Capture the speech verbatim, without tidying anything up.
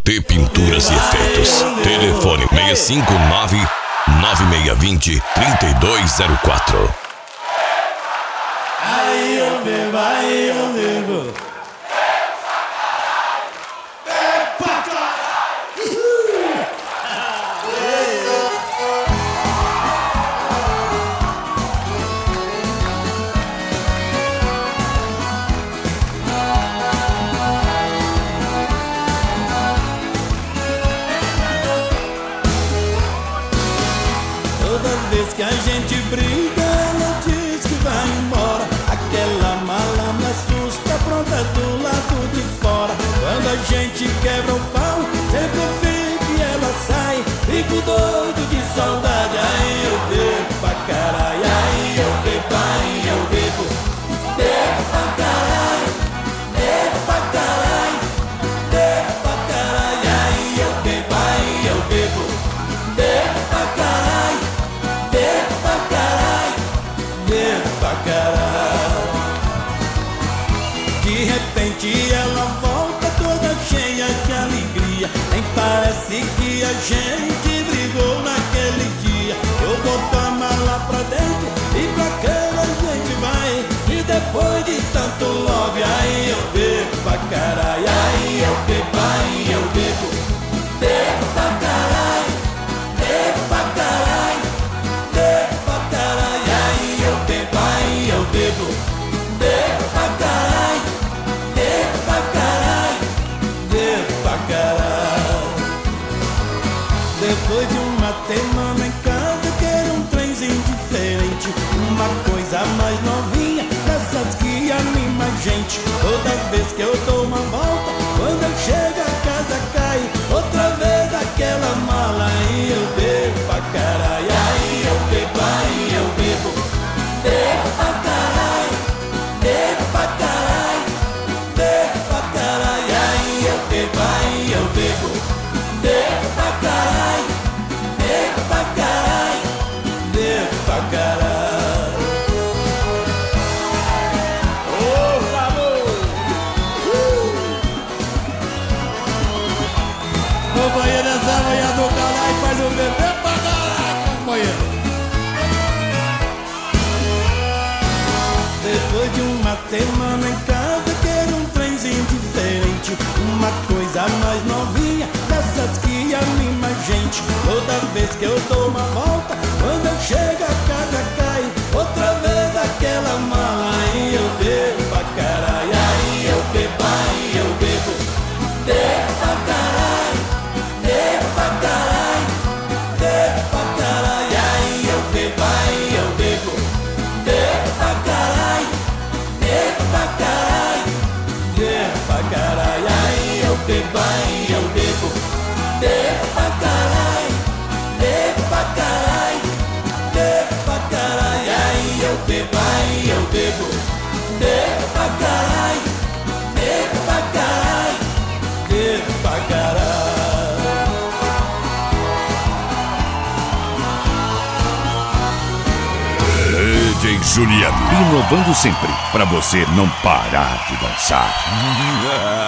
T Pinturas e Efeitos. Telefone seis cinco nove, nove seis dois zero, três dois zero quatro. Aí eu bebo, aí eu bebo. Toda vez que a gente briga, ela diz que vai embora. Aquela mala me assusta, pronta do lado de fora. Quando a gente quebra o pau, sempre eu fico e ela sai. Fico doido de saudade, aí eu bebo pra caralho. Aí eu bebo, aí eu bebo. Bebo pra caralho, bebo pra caralho, bebo pra caralho. Aí eu bebo, aí eu bebo. Bebo pra caralho, bebo pra caralho, bebo pra caralho. De repente ela volta toda cheia de alegria. Nem parece que a gente brigou naquele dia. Eu boto a mala pra dentro e pra cama a gente vai. E depois de tanto love, aí eu bebo pra caralho. Aí eu bebo, aí eu bebo. Bebo pra caralho, bebo pra caralho, bebo pra caralho. Aí eu bebo, aí eu bebo. Bebo pra caralho, bebo pra caralho, bebo pra caralho. Depois de uma semana em casa, quero um trenzinho diferente. Uma coisa mais novinha, dessas que anima a gente. Toda vez que eu dou uma volta, quando eu chego a casa cai outra vez aquela mala. Aí eu bebo pra caralho, aí eu bebo, aí eu bebo. Bebo pra caralho, bebo pra caralho, bebo pra caralho. Aí eu bebo, aí eu bebo. Bebo pra caralho, bebo pra caralho, bebo pra caralho. Ô, favor! Companheiro, essa manhã do caralho faz o bebê pra caralho, companheiro. Depois de uma semana em casa, quero um trenzinho diferente. Uma coisa mais novinha, dessas que anima a gente. Toda vez que eu dou uma volta, quando eu chego a casa cai outra vez aquela mala. Aí eu bebo pra caralho, aí eu bebo, aí eu bebo. Bebo pra caralho, bebo pra caralho, bebo pra caralho. Aí eu bebo, aí eu bebo. Bebo pra caralho, bebo pra caralho, bebo pra caralho. Aí eu bebo, aí eu bebo. Bebo pra caralho, bebo pra caralho, bebo pra caralho. Aí eu bebo, aí eu bebo. Bebo pra caralho, bebo pra caralho, bebo pra caralho. D J Juliano, inovando sempre, pra você não parar de dançar.